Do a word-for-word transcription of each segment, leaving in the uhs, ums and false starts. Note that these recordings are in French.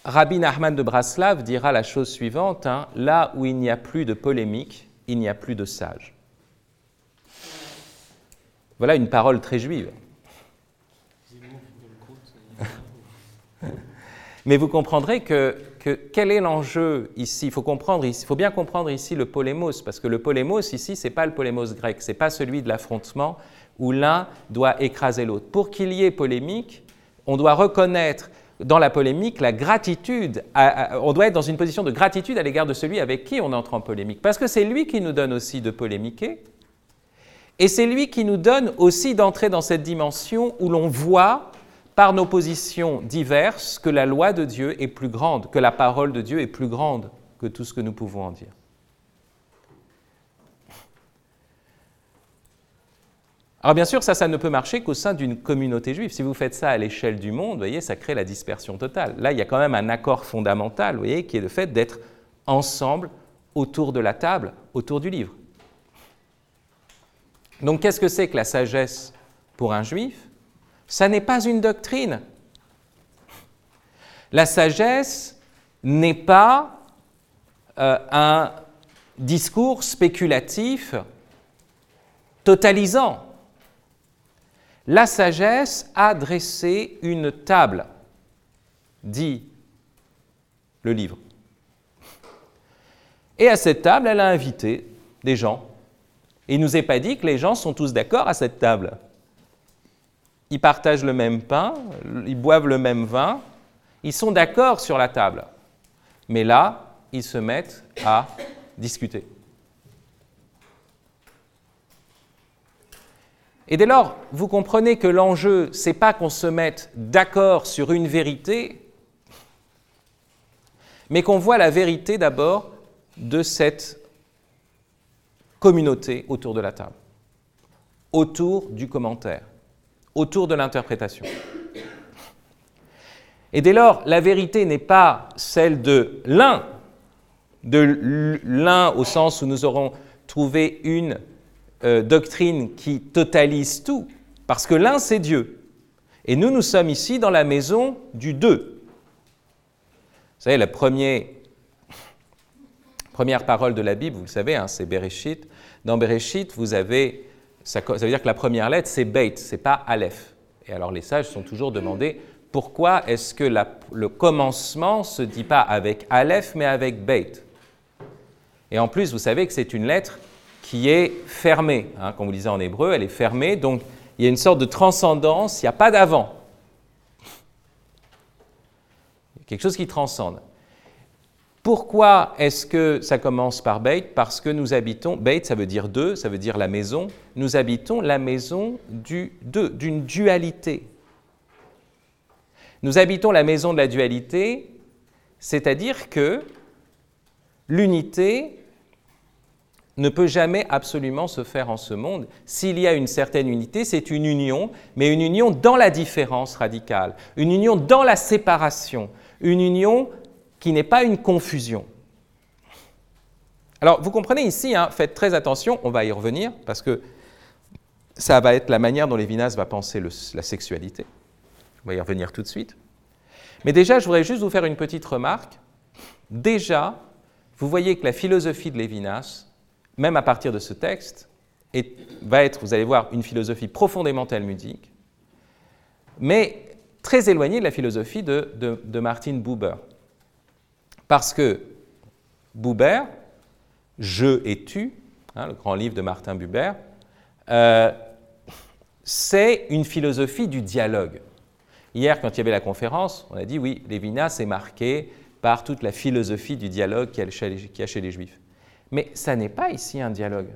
Rabbi Nachman de Braslav dira la chose suivante, hein, là où il n'y a plus de polémique, il n'y a plus de sages. Voilà une parole très juive. Mais vous comprendrez que, que quel est l'enjeu ici? Il faut comprendre, il faut bien comprendre ici le polémos, parce que le polémos ici, ce n'est pas le polémos grec, ce n'est pas celui de l'affrontement où l'un doit écraser l'autre. Pour qu'il y ait polémique, on doit reconnaître dans la polémique la gratitude, à, à, on doit être dans une position de gratitude à l'égard de celui avec qui on entre en polémique, parce que c'est lui qui nous donne aussi de polémiquer, et c'est lui qui nous donne aussi d'entrer dans cette dimension où l'on voit par nos positions diverses que la loi de Dieu est plus grande, que la parole de Dieu est plus grande que tout ce que nous pouvons en dire. Alors bien sûr, ça, ça ne peut marcher qu'au sein d'une communauté juive. Si vous faites ça à l'échelle du monde, vous voyez, ça crée la dispersion totale. Là, il y a quand même un accord fondamental, vous voyez, qui est le fait d'être ensemble autour de la table, autour du livre. Donc, qu'est-ce que c'est que la sagesse pour un juif? Ça n'est pas une doctrine. La sagesse n'est pas euh, un discours spéculatif totalisant. La sagesse a dressé une table, dit le livre. Et à cette table, elle a invité des gens. Et il ne nous est pas dit que les gens sont tous d'accord à cette table. Ils partagent le même pain, ils boivent le même vin, ils sont d'accord sur la table. Mais là, ils se mettent à discuter. Et dès lors, vous comprenez que l'enjeu, ce n'est pas qu'on se mette d'accord sur une vérité, mais qu'on voit la vérité d'abord de cette communauté autour de la table, autour du commentaire, autour de l'interprétation. Et dès lors, la vérité n'est pas celle de l'un, de l'un au sens où nous aurons trouvé une euh, doctrine qui totalise tout, parce que l'un, c'est Dieu. Et nous, nous sommes ici dans la maison du deux. Vous savez, la première, première parole de la Bible, vous le savez, hein, c'est Bereshit. Dans Bereshit, vous avez, ça, ça veut dire que la première lettre, c'est Beit, ce n'est pas Aleph. Et alors les sages sont toujours demandés, pourquoi est-ce que la, le commencement ne se dit pas avec Aleph, mais avec Beit? Et en plus, vous savez que c'est une lettre qui est fermée. Hein, comme vous le disiez en hébreu, elle est fermée, donc il y a une sorte de transcendance, il n'y a pas d'avant. Il y a quelque chose qui transcende. Pourquoi est-ce que ça commence par Beit? Parce que nous habitons, Beit ça veut dire deux, ça veut dire la maison, nous habitons la maison du deux, d'une dualité. Nous habitons la maison de la dualité, c'est-à-dire que l'unité ne peut jamais absolument se faire en ce monde. S'il y a une certaine unité, c'est une union, mais une union dans la différence radicale, une union dans la séparation, une union qui n'est pas une confusion. Alors, vous comprenez ici, hein, faites très attention, on va y revenir, parce que ça va être la manière dont Lévinas va penser le, la sexualité. On va y revenir tout de suite. Mais déjà, je voudrais juste vous faire une petite remarque. Déjà, vous voyez que la philosophie de Lévinas, même à partir de ce texte, est, va être, vous allez voir, une philosophie profondément talmudique, mais très éloignée de la philosophie de, de, de Martin Buber. Parce que Buber, Je et tu, hein, le grand livre de Martin Buber, euh, c'est une philosophie du dialogue. Hier, quand il y avait la conférence, on a dit oui, Lévinas est marqué par toute la philosophie du dialogue qu'il y a chez les Juifs. Mais ça n'est pas ici un dialogue.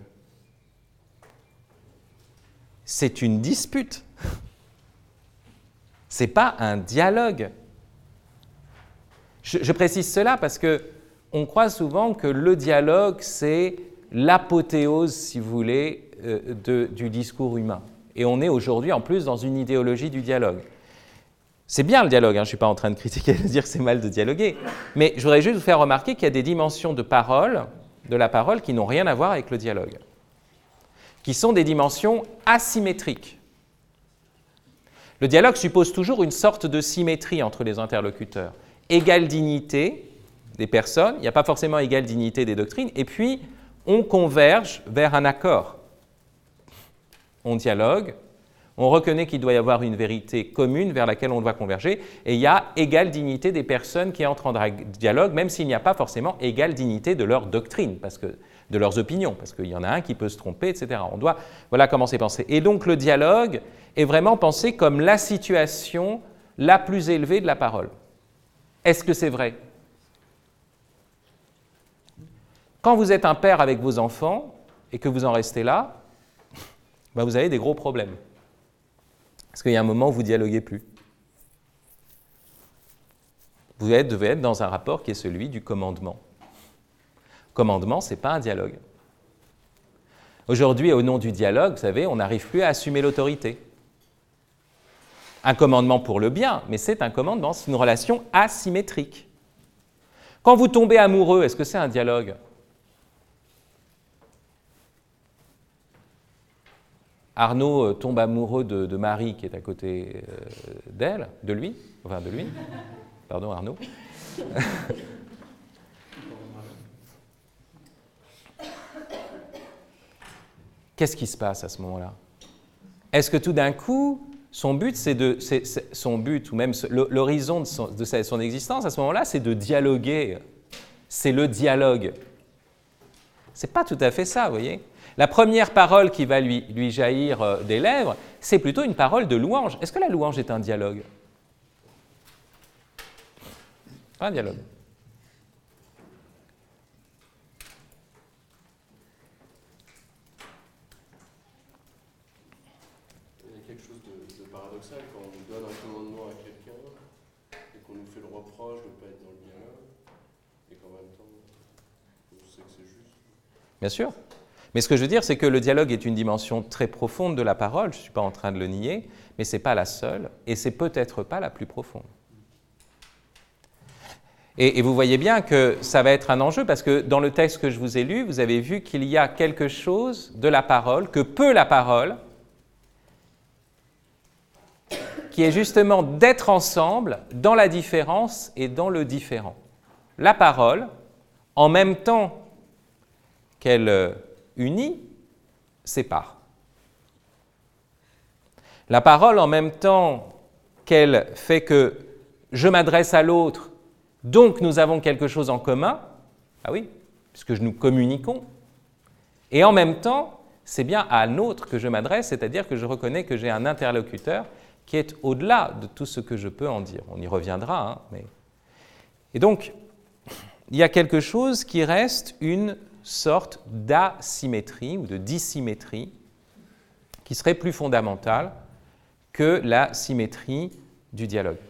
C'est une dispute. Ce n'est pas un dialogue. Je, je précise cela parce qu'on croit souvent que le dialogue, c'est l'apothéose, si vous voulez, euh, de, du discours humain. Et on est aujourd'hui, en plus, dans une idéologie du dialogue. C'est bien le dialogue, hein, je ne suis pas en train de critiquer, de dire que c'est mal de dialoguer, mais je voudrais juste vous faire remarquer qu'il y a des dimensions de parole, de la parole, qui n'ont rien à voir avec le dialogue, qui sont des dimensions asymétriques. Le dialogue suppose toujours une sorte de symétrie entre les interlocuteurs. égale dignité des personnes, il n'y a pas forcément égale dignité des doctrines, et puis on converge vers un accord. On dialogue, on reconnaît qu'il doit y avoir une vérité commune vers laquelle on doit converger, et il y a égale dignité des personnes qui entrent en dialogue, même s'il n'y a pas forcément égale dignité de leur doctrine, parce que, de leurs opinions, parce qu'il y en a un qui peut se tromper, et cetera. On doit, voilà comment c'est pensé. Et donc le dialogue est vraiment pensé comme la situation la plus élevée de la parole. Est-ce que c'est vrai? Quand vous êtes un père avec vos enfants et que vous en restez là, ben vous avez des gros problèmes. Parce qu'il y a un moment où vous ne dialoguez plus. Vous êtes, devez être dans un rapport qui est celui du commandement. Commandement, ce n'est pas un dialogue. Aujourd'hui, au nom du dialogue, vous savez, on n'arrive plus à assumer l'autorité. Un commandement pour le bien, mais c'est un commandement, c'est une relation asymétrique. Quand vous tombez amoureux, est-ce que c'est un dialogue? Arnaud tombe amoureux de, de Marie qui est à côté euh, d'elle, de lui, enfin de lui. Pardon Arnaud. Qu'est-ce qui se passe à ce moment-là? Est-ce que tout d'un coup, son but, c'est de, c'est, c'est, son but ou même l'horizon de son, de son existence à ce moment-là, c'est de dialoguer. C'est le dialogue. C'est pas tout à fait ça, vous voyez. La première parole qui va lui, lui jaillir euh, des lèvres, c'est plutôt une parole de louange. Est-ce que la louange est un dialogue? Pas un dialogue. Il y a quelque chose de, de paradoxal quand on donne un commandement à quelqu'un et qu'on nous fait le reproche de ne pas être dans le dialogue et qu'en même temps, on sait que c'est juste. Bien sûr. Mais ce que je veux dire, c'est que le dialogue est une dimension très profonde de la parole, je ne suis pas en train de le nier, mais ce n'est pas la seule, et ce n'est peut-être pas la plus profonde. Et, et vous voyez bien que ça va être un enjeu, parce que dans le texte que je vous ai lu, vous avez vu qu'il y a quelque chose de la parole, que peut la parole, qui est justement d'être ensemble dans la différence et dans le différent. La parole, en même temps qu'elle unit, sépare. La parole, en même temps qu'elle fait que je m'adresse à l'autre, donc nous avons quelque chose en commun, ah oui, puisque nous communiquons, et en même temps, c'est bien à l'autre que je m'adresse, c'est-à-dire que je reconnais que j'ai un interlocuteur qui est au-delà de tout ce que je peux en dire. On y reviendra, hein, mais... Et donc, il y a quelque chose qui reste une sorte d'asymétrie ou de dissymétrie qui serait plus fondamentale que la symétrie du dialogue.